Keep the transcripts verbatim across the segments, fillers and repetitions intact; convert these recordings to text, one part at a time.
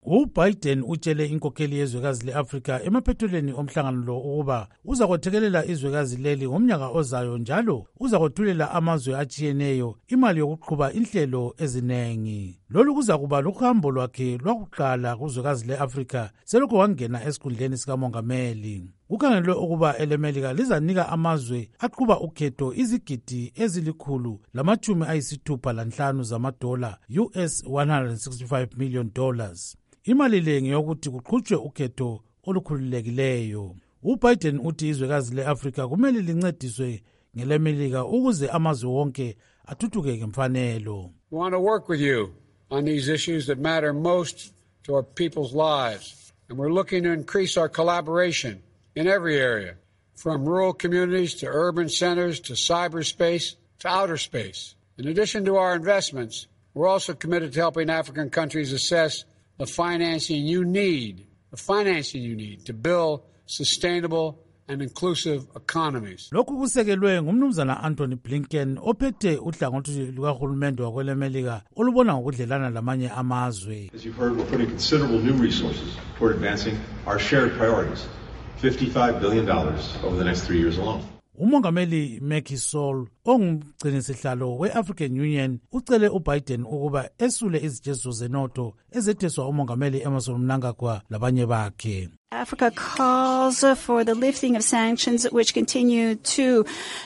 uBiden utshele inkokheli yezwekazi le-Afrika emaphethelweni omhlangano lo ukuba uzakwethekelela izwekazi leli ngomnyaka ozayo njalo uzakwethulela amazwe atshiyeneyo imali yokuqhuba inhlelo ezinengi. Lolu kuzakuba luhambo lwakhe lwakuqala kuzwekazi le-Afrika selokhu wangena esikhundleni sikamongameli. Kukhangelwe ukuba elemelika lizanika amazwe aqhuba ukhetho izigidi ezilikhulu lamatshumi ayisithupha lanhlanu zamadola U S one hundred sixty-five million dollars. Imali le ngeyokuthi kuqhutshwe ukhetho olukhululekileyo. uBiden uthi izwekazi le-Afrika kumele lincediswe ngelemelika ukuze amazwe wonke athuthuke ngemfanelo. We want to work with you on these issues that matter most to our people's lives, and we're looking to increase our collaboration in every area, from rural communities to urban centers to cyberspace to outer space. In addition to our investments, we're also committed to helping African countries assess the financing you need, the financing you need to build sustainable and inclusive economies. Lokhu kusekelwe ngumnumzana Anthony Blinken ophethe uhlangothi lukahulumende wakwelemelika olubona ngokudlelana lamanye amazwe. As you've heard, we're putting considerable new resources toward advancing our shared priorities, fifty-five billion dollars over the next three years alone. Umongameli Macky Sall ongumgcinisihlalo we-African Union ucele uBiden ukuba esule izijeziso zenotho ezetheswa umongameli Emmerson Mnangagwa labanye bakhe. Africa calls for the lifting of sanctions which continue to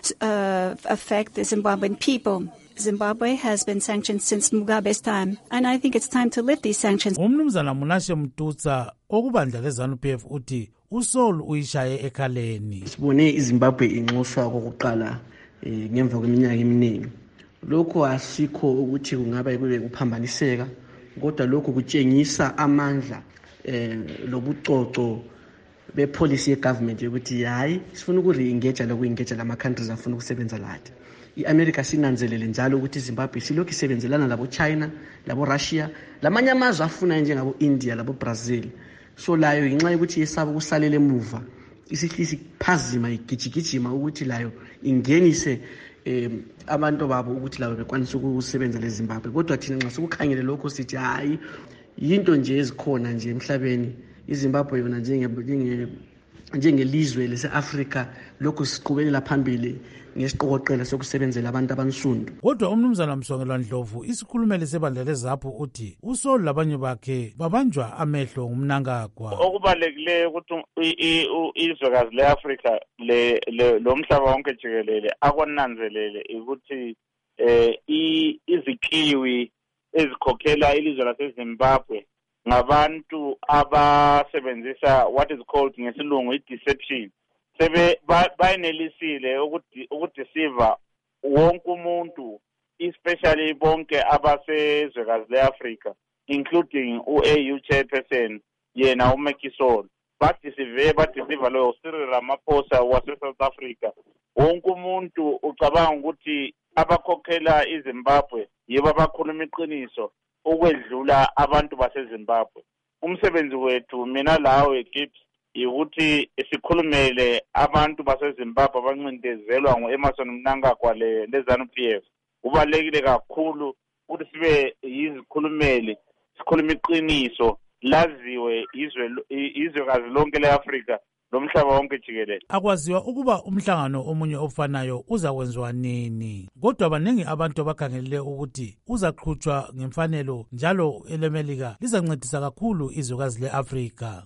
uh, affect the Zimbabwean people. Zimbabwe has been sanctioned since Mugabe's time, and I think it's time to lift these sanctions. Umnumzana Munashe Mtutsa okubandla leZANU P F uthi uSol uyishaye ekhaleni. Sibone iZimbabwe inxuswa kokuqala ngemva kweminyaka eminingi. Lokho asikho ukuthi kungaba kube kuphambaniseka, kodwa lokho kutshengisa amandla eh lobucoco bepolicy yegovernment ukuthi hayi sifuna ukuri-engage loku-engage lama countries afuna ukusebenza lathi. I-America sinanzelele njalo ukuthi iZimbabwe silokhu isebenzelana labo China, labo Russia, lamanye amazwe afuna njengabo India, labo Brazil. So layo inxa ukuthi yesaba kusalele emuva, isihlisi phazima igijigijima ukuthi layo ingenise em abantu babo ukuthi lawo bekwanisa ukusebenza leZimbabwe. Kodwa thina nxa sokukhangele lokho sithi hayi yinto nje ezikhona nje emhlabeni. iZimbabwe yona njenge njengelizwe lase-Afrika lokhu siqhubekela phambili ngesiqokoqela sokusebenzela abantu abansundu. Kodwa umnumzana Msongelwa Ndlovu isikhulumeli sebandla leZAPHU uthi uSol labanye bakhe babanjwa amehlo ngumnangagwa. Okubalekile ukuthi izwekazi le-Afrika lo mhlaba wonke jikelele akonanzelele ukuthi eh izikiwi ezikhokhela ilizwe laseZimbabwe ngabantu abasebenzisa what is called ngesilungu i-deception. Sebe bayenelisile ukudeceive wonke umuntu, especially bonke abasezwekazi le-Afrika, including u-A U chairperson yena uMacky Sall. Badeceive badeceive lo Cyril Ramaphosa wase-South Africa. Wonke umuntu ucabanga ukuthi abakhokhela iZimbabwe yibo abakhuluma iqiniso ukwedlula abantu baseZimbabwe. Umsebenzi wethu mina lawe Gibbs ukuthi sikhulumele abantu baseZimbabwe abancindezelwa ngoEmmerson Mnangagwa leZANU P F. Kubalekile kakhulu ukuthi sibe yizikhulumeli, sikhuluma iqiniso, laziwe izwe izwekazi lonke leAfrika lomhlaba wonke jikelele. Akwaziwa ukuba umhlangano omunye ofanayo uzakwenziwa nini, kodwa abaningi abantu abakhangelele ukuthi uzaqhutshwa ngemfanelo njalo elemelika lizancedisa kakhulu izwekazi leAfrika.